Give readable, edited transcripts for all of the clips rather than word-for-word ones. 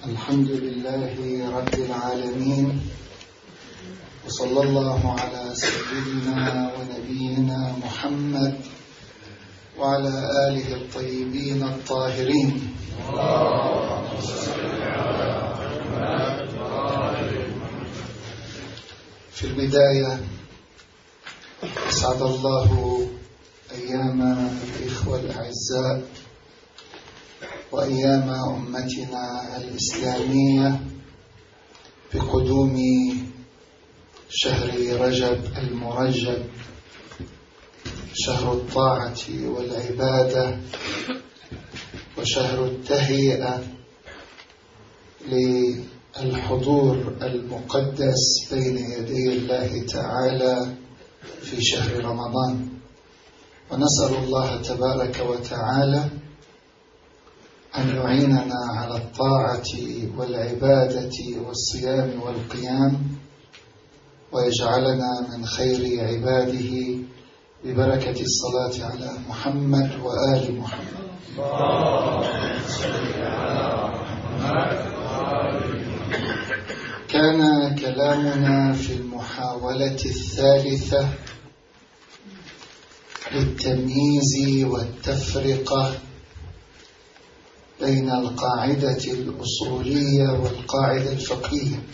الحمد لله رب العالمين، وصلى الله على سيدنا ونبينا محمد وعلى آله الطيبين الطاهرين. في البداية أسعد الله أيام الإخوة الأعزاء وأيام أمتنا الإسلامية بقدوم شهر رجب المرجب، شهر الطاعة والعبادة وشهر التهيئة للحضور المقدس بين يدي الله تعالى في شهر رمضان. ونسأل الله تبارك وتعالى أن يعيننا على الطاعة والعبادة والصيام والقيام، ويجعلنا من خير عباده ببركة الصلاة على محمد وآل محمد. كان كلامنا في المحاولة الثالثة للتمييز والتفرقة بين القاعدة الأصولية والقاعدة الفقهية،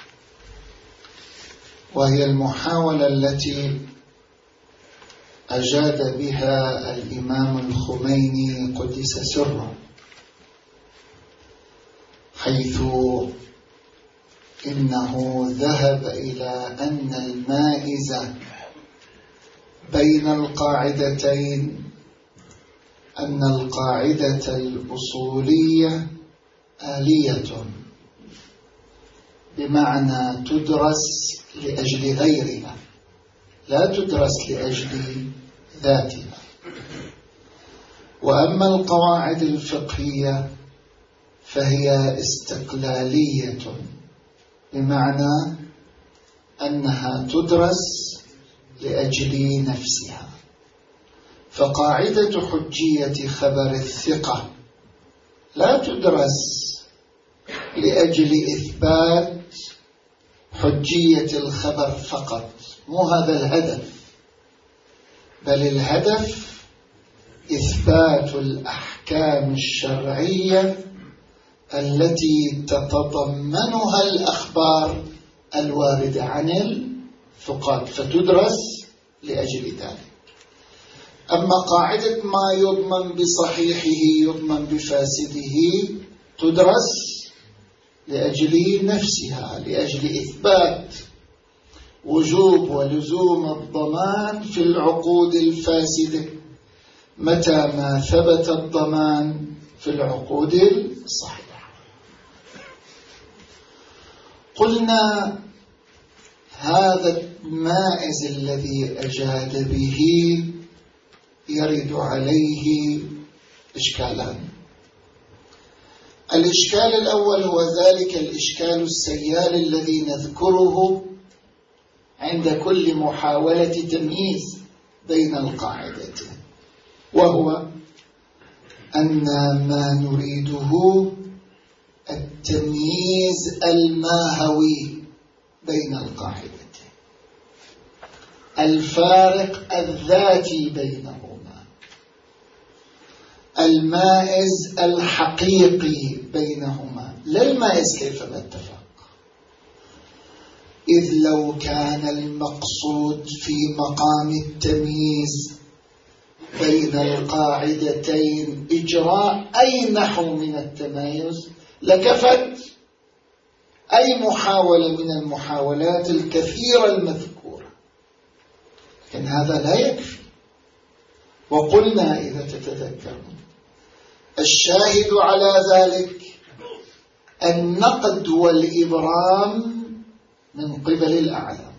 وهي المحاولة التي أجاد بها الإمام الخميني قدس سره، حيث إنه ذهب إلى أن المائز بين القاعدتين أن القاعدة الأصولية آلية، بمعنى تدرس لأجل غيرها، لا تدرس لأجل ذاتها. وأما القواعد الفقهية فهي استقلالية، بمعنى أنها تدرس لأجل نفسها. فقاعدة حجية خبر الثقة لا تدرس لأجل إثبات حجية الخبر فقط، مو هذا الهدف، بل الهدف إثبات الأحكام الشرعية التي تتضمنها الأخبار الواردة عن الثقات، فتدرس لأجل ذلك. أما قاعدة ما يضمن بصحيحه يضمن بفاسده تدرس لأجل نفسها، لأجل إثبات وجوب ولزوم الضمان في العقود الفاسدة متى ما ثبت الضمان في العقود الصحيحة. قلنا هذا المائز الذي أجاد به يرد عليه إشكالان. الإشكال الأول هو ذلك الإشكال السيال الذي نذكره عند كل محاولة تمييز بين القاعدتين، وهو أن ما نريده التمييز الماهوي بين القاعدتين، الفارق الذاتي بينهما، المائز الحقيقي بينهما، لا المائز كيف نتفق. إذ لو كان المقصود في مقام التمييز بين القاعدتين إجراء أي نحو من التمايز لكفت أي محاولة من المحاولات الكثيرة المذكورة، لكن هذا لا يكفي. وقلنا إذا تتذكرون الشاهد على ذلك النقد والإبرام من قبل الأعلام،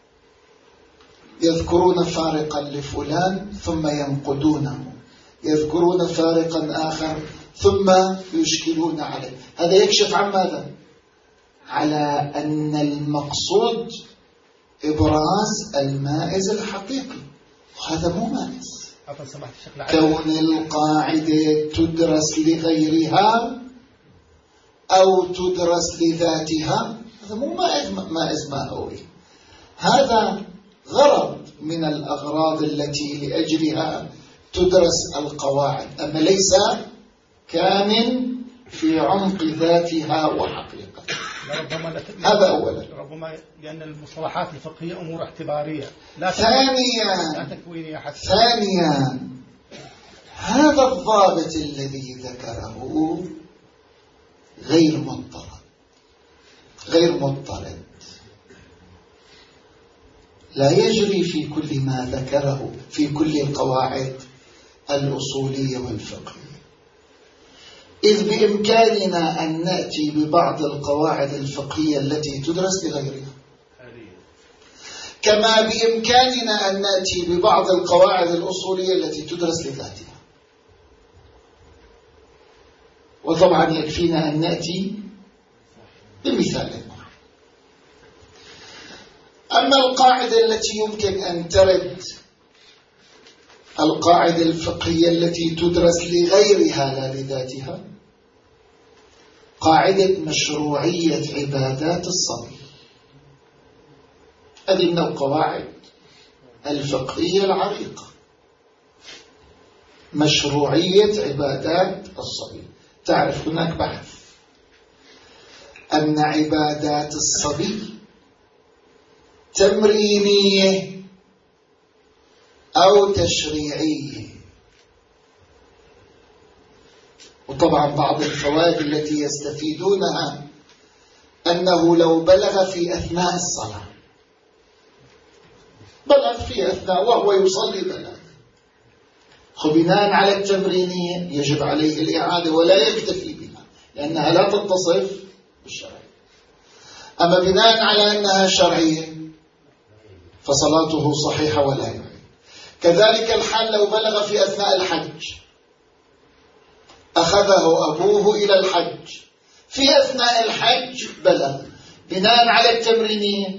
يذكرون فارقا لفلان ثم ينقدونه، يذكرون فارقا آخر ثم يشكلون عليه. هذا يكشف عن ماذا؟ على أن المقصود إبراز المائز الحقيقي، وهذا مو مائز. كون القاعدة تدرس لغيرها أو تدرس لذاتها، هذا مو مائز مائوي، هذا غرض من الأغراض التي لأجلها تدرس القواعد، أما ليس كامن في عمق ذاتها وحقيقتها. هذا أولا. ربما لأن المصطلحات الفقهية أمور اعتبارية لا تكوينية حتى. ثانيا هذا الضابط الذي ذكره غير مضطرد، لا يجري في كل ما ذكره في كل القواعد الأصولية والفقهية، إذ بإمكاننا أن نأتي ببعض القواعد الفقهية التي تدرس لغيرها، كما بإمكاننا أن نأتي ببعض القواعد الأصولية التي تدرس لذاتها. وطبعا يكفينا أن نأتي بمثال. أما القاعدة التي يمكن أن ترد، القاعدة الفقهية التي تدرس لغيرها لا لذاتها، قاعدة مشروعية عبادات الصبي. هذه من القواعد الفقهية العريقة، مشروعية عبادات الصبي. تعرف هناك بحث أن عبادات الصبي تمرينية أو تشريعية، وطبعا بعض الفوائد التي يستفيدونها أنه لو بلغ في أثناء الصلاة، بلغ في أثناء وهو يصلي بلغ، بناء على التمرينية يجب عليه الإعادة ولا يكتفي بها لأنها لا تتصف بالشرع. أما بناء على أنها شرعية فصلاته صحيحة ولا يعيد. كذلك الحال لو بلغ في أثناء الحج، أخذه أبوه إلى الحج، في أثناء الحج بلغ، بناء على التمرينية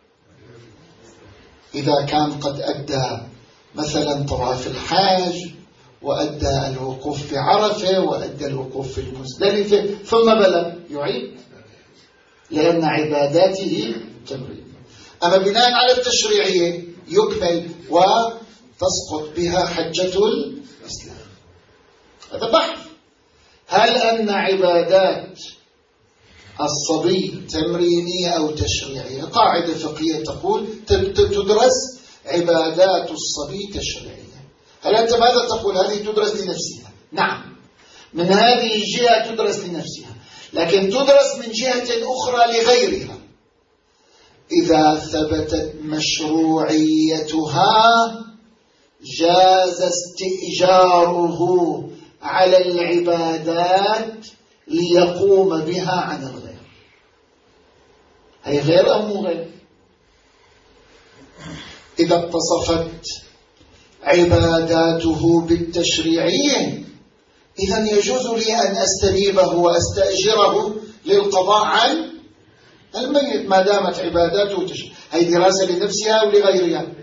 إذا كان قد أدى مثلا طواف الحاج وأدى الوقوف بعرفة وأدى الوقوف في المزدلفة ثم بلغ، يعيد لأن عباداته تمرين. أما بناء على التشريعية يكمل وتسقط بها حجة الإسلام. هذا بحث، هل أن عبادات الصبي تمرينية أو تشريعية؟ قاعدة فقهية تقول تدرس عبادات الصبي تشريعية. هل أنت ماذا تقول؟ هذه تدرس لنفسها. نعم، من هذه الجهة تدرس لنفسها، لكن تدرس من جهة أخرى لغيرها. إذا ثبتت مشروعيتها جاز استئجاره على العبادات ليقوم بها عن الغير. هي غير أو مو غير؟ إذا اتصفت عباداته بالتشريعية إذن يجوز لي أن أستنيبه وأستأجره للقضاء عن الميت ما دامت عباداته تشريعية. هي دراسة لنفسها أو لغيرها؟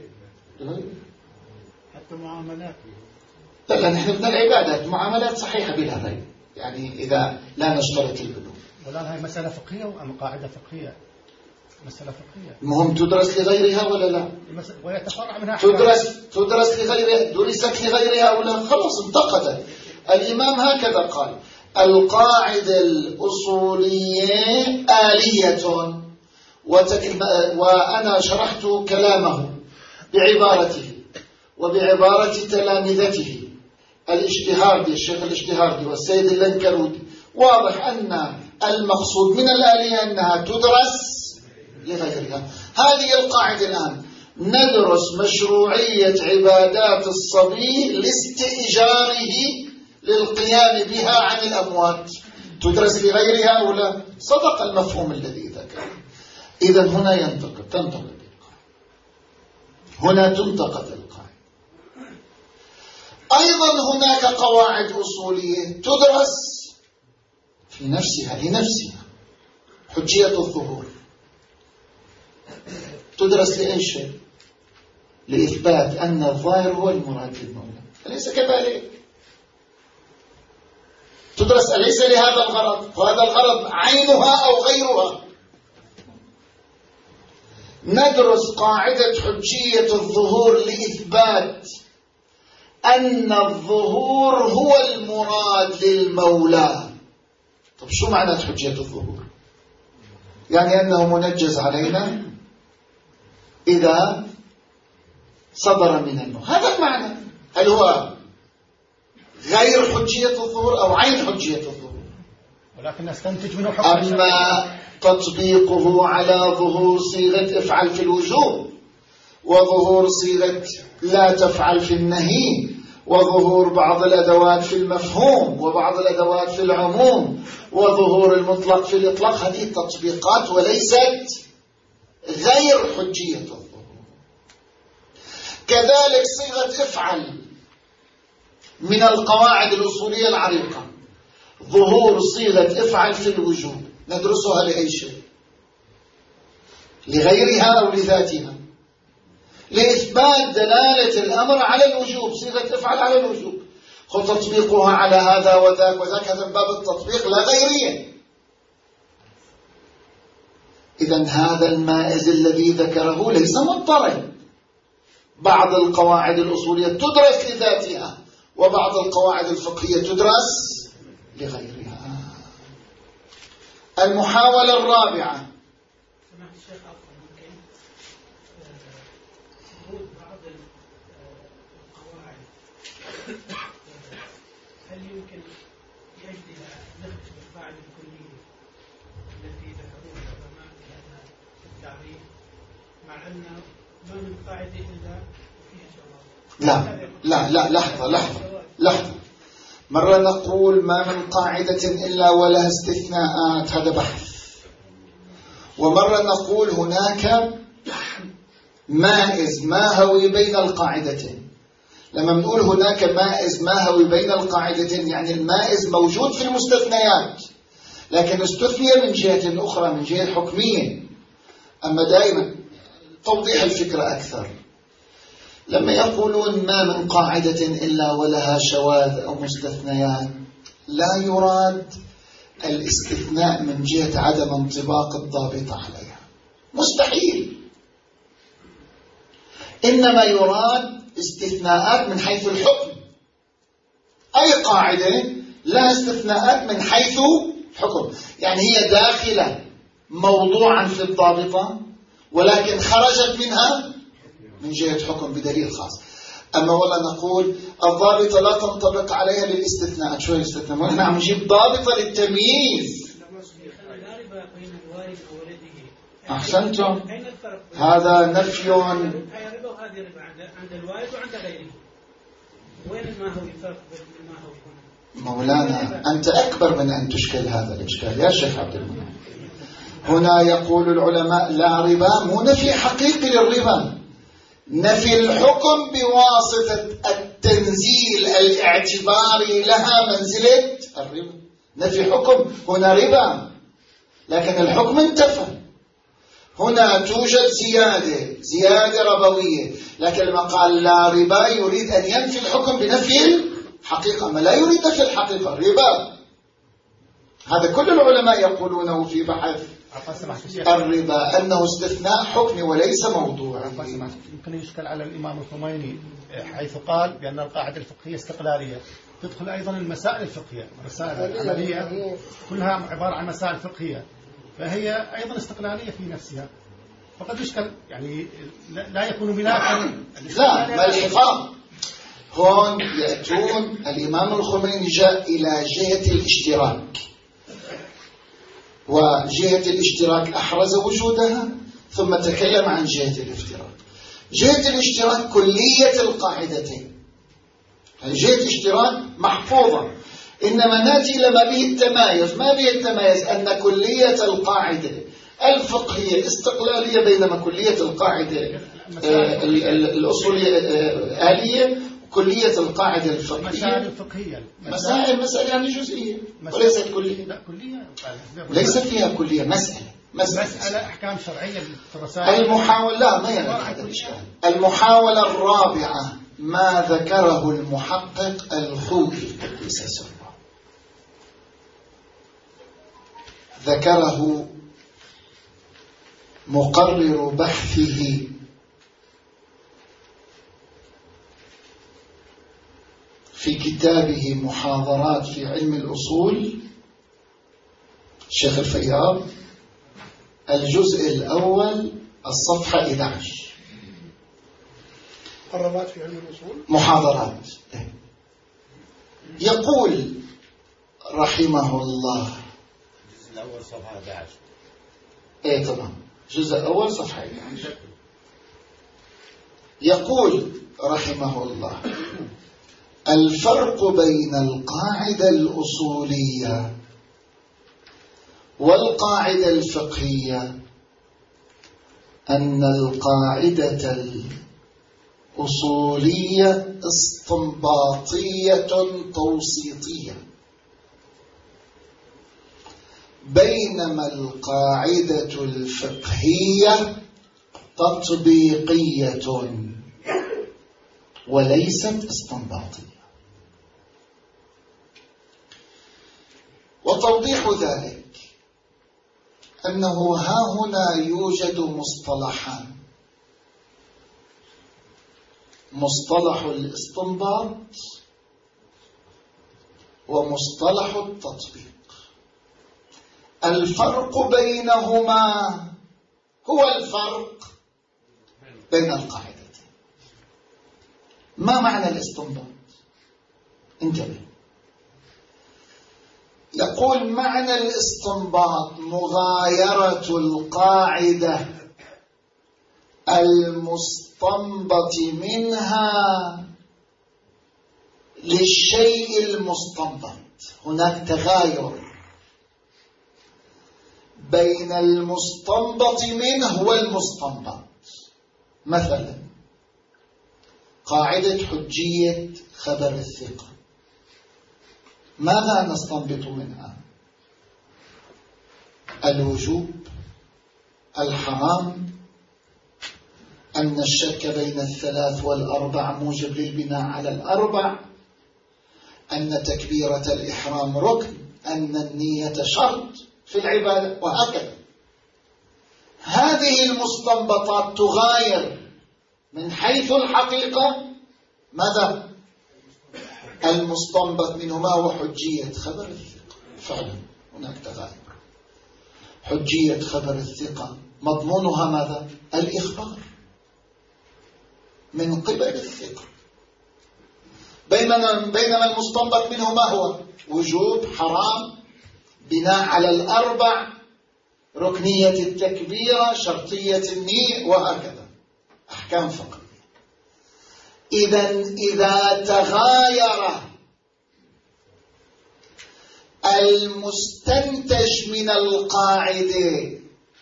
حتى معاملات. لا، نحن بدنا العبادات معاملات صحيحة بلا ريب، يعني إذا لا نشترط البلوغ. ولا هي مسألة فقهية أم قاعدة فقهية؟ مسألة فقهية. المهم تدرس لغيرها ولا لا؟ ويتفرع منها تدرس لغيرها، درست لغيرها أو لا؟ خلاص انتقدت. الإمام هكذا قال: القاعدة الأصولية آلية، وأنا شرحت كلامه بعبارته وبعبارة تلامذته الاشتهاردي، الشيخ الاشتهاردي والسيد اللنكرودي. واضح أن المقصود من الآلية أنها تدرس لغيرها. هذه القاعدة الآن ندرس مشروعية عبادات الصبي لاستئجاره للقيام بها عن الأموات. تدرس لغيرها أو لا؟ صدق المفهوم الذي ذكر. إذن هنا تنتقد القاعدة، هنا تنتقد القاعدة. أيضا هناك قواعد أصولية تدرس في نفسها لنفسها. حجية الظهور تدرس لأي شيء؟ لإثبات أن الظاهر هو المراد للمولى، أليس كذلك؟ تدرس أليس لهذا الغرض؟ وهذا الغرض عينها أو غيرها. ندرس قاعدة حجية الظهور لإثبات أن الظهور هو المراد للمولى. طب شو معنى حجية الظهور؟ يعني أنه منجز علينا إذا صدر من النور، هذا المعنى. هل هو غير حجية الظهور أو عين حجية الظهور؟ ولكن نستنتج منه حكم. أما تطبيقه على ظهور صيغة افعل في الوجوب، وظهور صيغة لا تفعل في النهي، وظهور بعض الأدوات في المفهوم وبعض الأدوات في العموم، وظهور المطلق في الإطلاق، هذه تطبيقات وليست غير حجية الظهور. كذلك صيغة افعل من القواعد الأصولية العريقة، ظهور صيغة افعل في الوجوب ندرسها لأي شيء؟ لغيرها أو لذاتها؟ لإثبات دلالة الأمر على الوجوب، صيغة افعل على الوجوب، تطبيقها على هذا وذاك وذاك، هذا من باب التطبيق لا غيرية. إذن هذا المائز الذي ذكره ليس مضطرد. بعض القواعد الأصولية تدرس لذاتها، وبعض القواعد الفقهية تدرس لغيرها. المحاولة الرابعة، سمعت الشيخ ممكن ورود بعض القواعد هل يمكن لأجلها نخرج بالقاعدة الكلية التي ذكروها العلماء بأنها التعريف، مع أن ما من قاعدة إلا وفيها جواب؟ لا، مرة نقول ما من قاعدة إلا ولها استثناءات، هذا بحث. ومرة نقول هناك مائز ماهوي بين القاعدتين. لما نقول هناك مائز ماهوي بين القاعدتين يعني المائز موجود في المستثنيات، لكن استثني من جهة أخرى، من جهة حكمية. أما دائما توضيح الفكرة أكثر، لما يقولون ما من قاعدة إلا ولها شواذ أو مستثنيات، لا يراد الاستثناء من جهة عدم انطباق الضابط عليها، مستحيل. إنما يراد استثناءات من حيث الحكم. أي قاعدة لها استثناءات من حيث حكم، يعني هي داخلة موضوعا في الضابطة ولكن خرجت منها من جهة حكم بدليل خاص. أما ولا نقول الضابطة لا تنطبق عليها للاستثناء. شو الاستثناء؟ ونحن عم نجيب ضابطة للتمييز. أحسنتم، هذا نفي. عند الوالد وعند غيره، وين ما هو الفرق بين ما هو هنا؟ مولانا أنت أكبر من أن تشكل هذا الإشكال يا شيخ عبد المنعم. هنا يقول العلماء لا ربا، مو نفي حقيقي للربا، نفي الحكم بواسطة التنزيل الاعتباري لها منزلة الربا. نفي حكم هنا ربا، لكن الحكم انتفى. هنا توجد زيادة ربوية، لكن لما قال لا ربا يريد أن ينفي الحكم بنفي الحقيقة، ما لا يريد نفي الحقيقة ربا. هذا كل العلماء يقولونه في بحث الربا، أنه استثناء حكمي وليس موضوعي. يمكن يشكل على الإمام الخميني حيث قال بأن القاعدة الفقهية استقلالية، تدخل أيضا المسائل الفقهية، المسائل العملية كلها عبارة عن مسائل فقهية، فهي أيضا استقلالية في نفسها. فقد يشكل يعني لا يكون ملاكا. لا، ما الحفاظ هون يأتون. الإمام الخميني جاء إلى جهة الاشتراك، وجهة الاشتراك أحرز وجودها، ثم تكلم عن جهة الافتراق. جهة الاشتراك كلية القاعدتين، جهة الاشتراك محفوظة، إنما نأتي لما به التمايز. ما به التمايز؟ أن كلية القاعدة الفقهية استقلالية، بينما كلية القاعدة الأصولية آلية، كلية القاعدة الفقهية مسائل يعني جزئية وليست كلية. لا كلية، ليس فيها كلية، مسألة أحكام شرعية في الرسائل. المحاولة لا ما يرد هذا الإشكال. المحاولة الرابعة ما ذكره المحقق الخوئي قدس سره، ذكره مقرر بحثه في كتابه محاضرات في علم الأصول، الشيخ الفياض، الجزء الأول الصفحة 11. محاضرات في علم الأصول، محاضرات. يقول رحمه الله، الجزء الأول صفحة 11. ايه تمام، الجزء الأول صفحة 11. يقول رحمه الله: الفرق بين القاعدة الأصولية والقاعدة الفقهية أن القاعدة الأصولية استنباطية توسيطية، بينما القاعدة الفقهية تطبيقية وليست استنباطية. وتوضيح ذلك أنه ها هنا يوجد مصطلحان: مصطلح الاستنباط ومصطلح التطبيق. الفرق بينهما هو الفرق بين القاعدتين. ما معنى الاستنباط؟ انتبه. يقول معنى الاستنباط مغايرة القاعدة المستنبط منها للشيء المستنبط. هناك تغاير بين المستنبط منه والمستنبط. مثلا قاعدة حجية خبر الثقة، ماذا نستنبط منها؟ الوجوب، الحرام، أن الشك بين الثلاث والأربع موجب للبناء على الأربع، أن تكبيرة الإحرام ركن، أن النية شرط في العبادة، وهكذا. هذه المستنبطات تغاير من حيث الحقيقة ماذا؟ المستنبط منهما هو حجية خبر الثقة. فعلا هناك تغاير. حجية خبر الثقة مضمونها ماذا؟ الإخبار من قبل الثقة، بينما المستنبط منهما هو وجوب، حرام، بناء على الأربع، ركنية التكبيرة، شرطية النية، وهكذا، أحكام فقهية. إذا تغاير المستنتج من القاعدة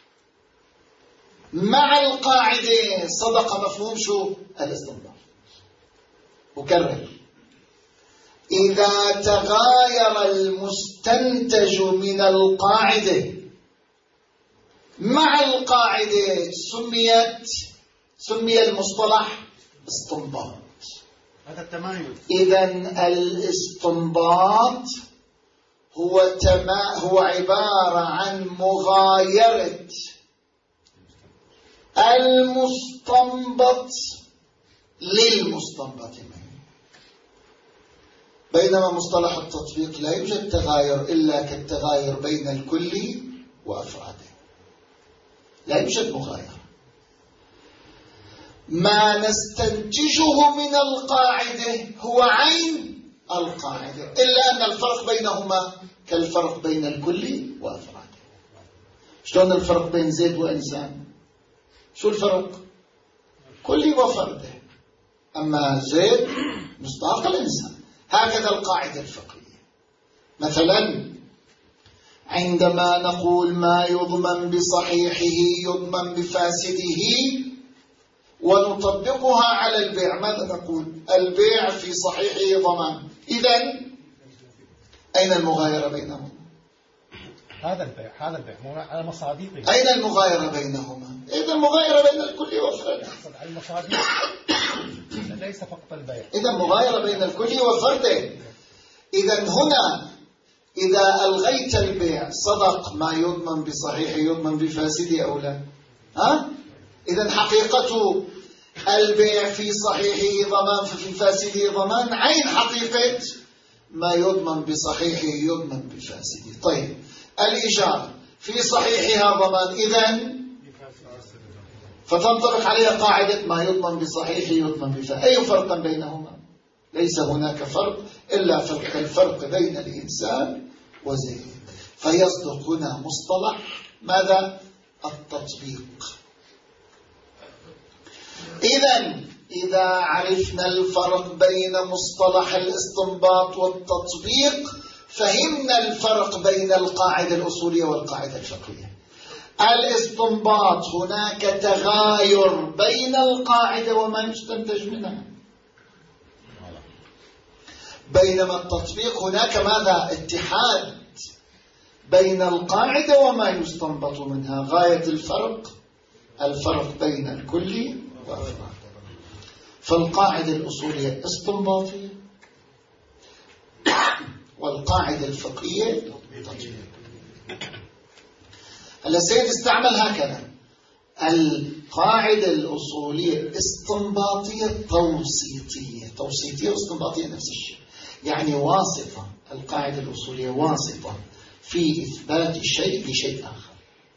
مع القاعدة صدق مفهوم شو؟ الاستنباط. أكرر: إذا تغاير المستنتج من القاعدة مع القاعدة سمي المصطلح استنباط. هذا التمايز. إذن الاستنباط هو عبارة عن مغايرة المستنبط للمستنبط منه. بينما مصطلح التطبيق لا يوجد تغاير إلا كالتغاير بين الكل وأفراده، لا يوجد مغايرة. ما نستنتجه من القاعدة هو عين القاعدة، إلا أن الفرق بينهما كالفرق بين الكل وأفراده. شلون الفرق بين زيد وإنسان؟ شو الفرق؟ كلي وفرده، أما زيد مصداق الإنسان. هكذا القاعدة الفقهية. مثلا عندما نقول ما يضمن بصحيحه يضمن بفاسده ونطبقها على البيع، ماذا نقول؟ البيع في صحيحه ضمان. إذن أين المغايرة بينهما؟ هذا البيع مو على مصادقه. أين المغايرة بينهما؟ إذن المغايرة بين الكل وفرده. على المصادق ليس فقط البيع. إذن مغايرة بين الكل وفرده. إذن هنا إذا ألغيت البيع صدق ما يضمن بصحيح يضمن بفاسد أو لا؟ إذن حقيقة البيع في صحيحه ضمان ففي فاسده ضمان، عين حقيقة ما يضمن بصحيحه يضمن بفاسده. طيب الإجارة في صحيحها ضمان، إذن فتنطبق عليها قاعدة ما يضمن بصحيحه يضمن بفاسده. أي فرق بينهما؟ ليس هناك فرق إلا الفرق بين الإنسان وزيد. فيصدق هنا مصطلح ماذا؟ التطبيق. إذا عرفنا الفرق بين مصطلح الاستنباط والتطبيق فهمنا الفرق بين القاعدة الأصولية والقاعدة الفقهية. الاستنباط هناك تغاير بين القاعدة وما يستنتج منها، بينما التطبيق هناك ماذا؟ اتحاد بين القاعدة وما يستنبط منها. غاية الفرق بين الكل وأفراد. فالقاعدة الأصولية استنباطية والقاعدة الفقهية تطبيق. السيد استعمل هكذا: القاعدة الأصولية استنباطية توسيطية واستنباطية نفس الشيء، يعني واسطة. القاعدة الأصولية واسطة في إثبات شيء بشيء آخر.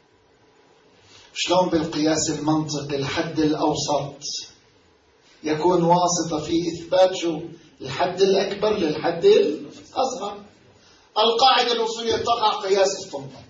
شلون بالقياس المنطقي الحد الأوسط يكون واسطة في إثبات شو؟ الحد الأكبر للحد الأصغر. القاعدة الأصولية تقع قياس استنباط.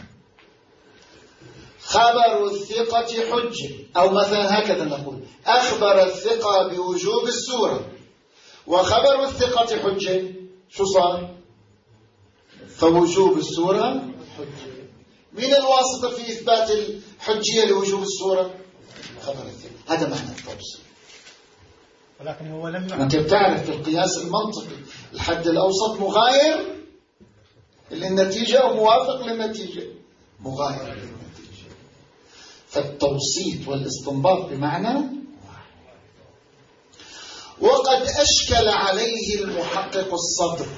خبر الثقة حجة، أو مثلا هكذا نقول: أخبر الثقة بوجوب السورة وخبر الثقة حجة، شو صار؟ فوجوب السورة حجة. من الواسطة في إثبات الحجية لوجوب السورة؟ خبر الثقة. هذا معنى التوصيل. ولكن هو لم أنت بتعرف في القياس المنطقي الحد الأوسط مغاير للنتيجة أو موافق للنتيجة؟ مغاير للنتيجة. فالتوسيط والاستنباط بمعنى واحد. وقد أشكل عليه المحقق الصدر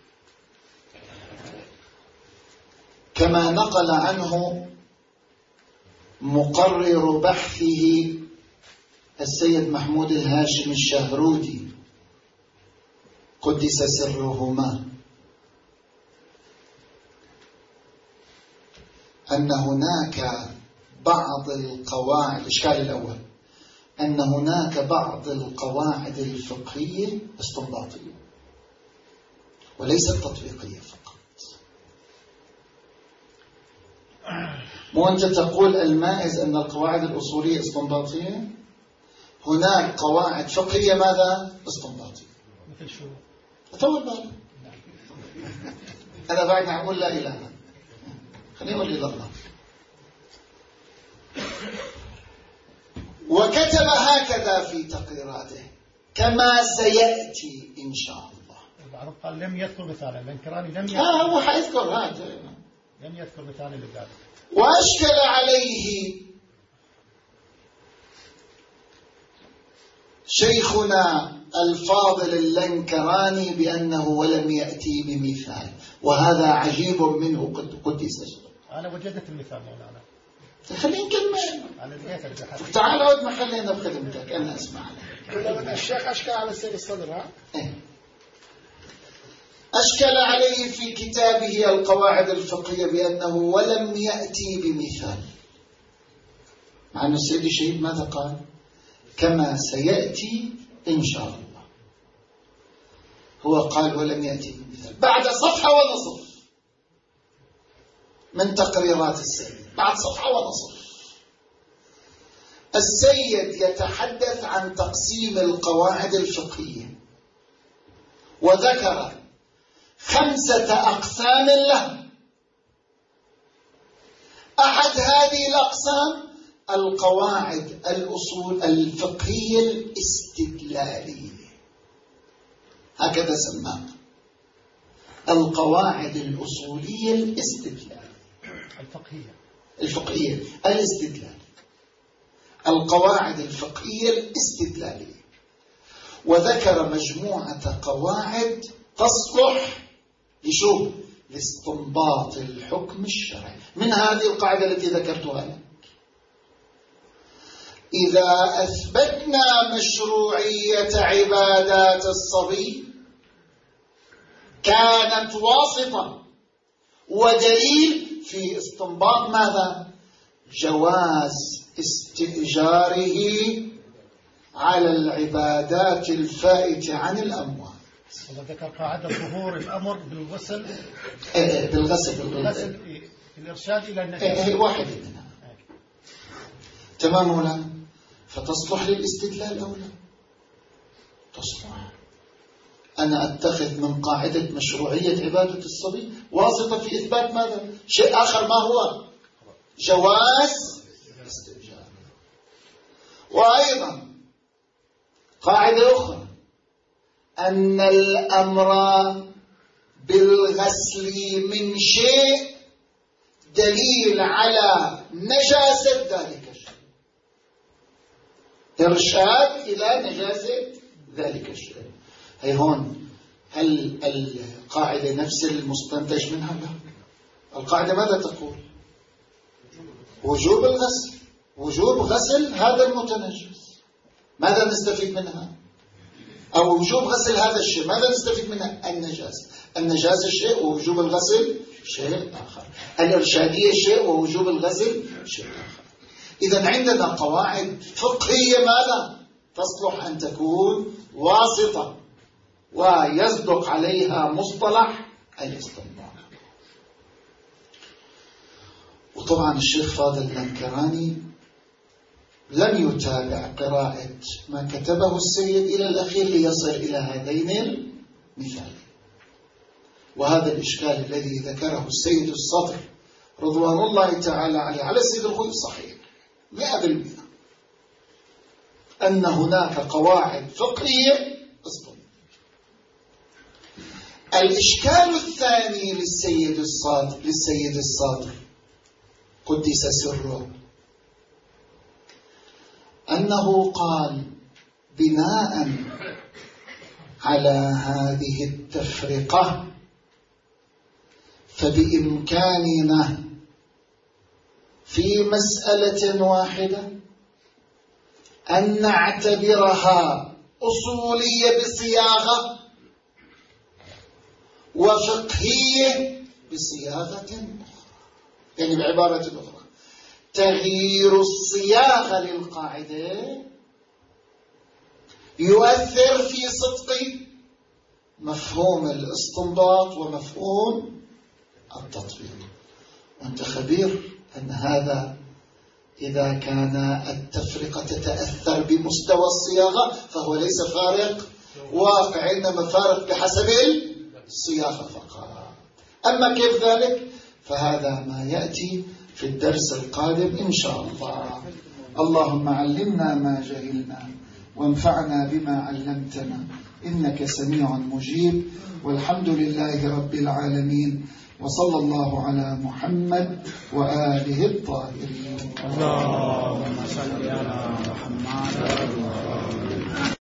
كما نقل عنه مقرر بحثه السيد محمود الهاشمي الشهرودي قدس سرهما، أن هناك بعض القواعد. الإشكال الأول أن هناك بعض القواعد الفقهية استنباطية وليست تطبيقية فقط. مو أنت تقول المائز أن القواعد الأصولية استنباطية؟ هناك قواعد فقهية ماذا؟ استنباطية. مثل شو؟ أطول بالك أنا بعد أقول لا إله، خليني أقول إلى الله. وكتب هكذا في تقريراته كما سيأتي إن شاء الله. البعض قال لم يذكر مثالا، الانكراني لم يذكر. هو حيذكر هذا، لم يذكر مثالا لذلك. وأشكل عليه شيخنا الفاضل اللنكراني بأنه ولم يأتي بمثال، وهذا عجيب منه قدس. أنا وجدت المثال مولانا. خلينا نكمل. أنا لقيت الحديث. تعال عود محلنا بخدمتك أنا أسمع لك. الشيخ أشكل على السيد الصدر. أشكل عليه في كتابه القواعد الفقهية بأنه ولم يأتي بمثال، مع أن السيد الشهيد ماذا قال؟ كما سيأتي إن شاء الله. هو قال ولم يأتي بمثال بعد صفحة ونصف من تقريرات السيد. بعد صفحة ونصف السيد يتحدث عن تقسيم القواعد الفقهية وذكر 5 أقسام له. أحد هذه الأقسام القواعد الأصول الفقهية الاستدلالية، هكذا سماها القواعد الأصولية الاستدلالية الفقهية الاستدلالية، القواعد الفقهية الاستدلالية. وذكر مجموعة قواعد تصلح لشو؟ لاستنباط الحكم الشرعي من هذه القاعدة التي ذكرتها لك. إذا أثبتنا مشروعية عبادات الصبي كانت واسطة ودليل في استنباط ماذا؟ جواز استئجاره على العبادات الفائتة عن الأموال. ذكر قاعدة ظهور الأمر بالغسل بالغسل الإرشاد إلى النجاسة هي واحدة منها. تمام ولا؟ فتصلح للاستدلال أو لا؟ تصلح. أنا أتخذ من قاعدة مشروعية عبادة الصبي واسطة في إثبات ماذا؟ شيء آخر ما هو؟ جواز الاستئجار. وأيضا قاعدة أخرى أن الأمر بالغسل من شيء دليل على نجاسة ذلك الشيء، إرشاد إلى نجاسة ذلك الشيء. هي هون هل القاعدة نفس المستنتج منها؟ لا. القاعدة ماذا تقول؟ وجوب الغسل، وجوب غسل هذا المتنجس. ماذا نستفيد منها؟ أو وجوب غسل هذا الشيء ماذا نستفيد منها؟ النجاسة شيء ووجوب الغسل شيء آخر، الإرشادية شيء ووجوب الغسل شيء آخر. إذا عندنا قواعد فقهية ماذا؟ تصلح أن تكون واسطة ويصدق عليها مصطلح الاستنباط. وطبعا الشيخ فاضل النكراني لم يتابع قراءة ما كتبه السيد إلى الأخير ليصل إلى هذين المثالين. وهذا الإشكال الذي ذكره السيد الصدر رضوان الله تعالى عليه على السيد الخوي صحيح 100%، أن هناك قواعد فقهية أصلا. الإشكال الثاني للسيد الصدر قدس سره أنه قال بناء على هذه التفرقة فبإمكاننا في مسألة واحدة أن نعتبرها أصولية بصياغة وفقهية بصياغة أخرى. يعني بعبارة أخرى تغيير الصياغة للقاعدة يؤثر في صدق مفهوم الاستنباط ومفهوم التطبيق. وأنت خبير أن هذا إذا كان التفرقة تتأثر بمستوى الصياغة فهو ليس فارق واقع، إنما فارق بحسب الصياغة فقط. أما كيف ذلك فهذا ما يأتي في الدرس القادم إن شاء الله. اللهم علمنا ما جهلنا وانفعنا بما علمتنا إنك سميع مجيب. والحمد لله رب العالمين، وصلى الله على محمد وآله الطاهرين. اللهم صل على محمد.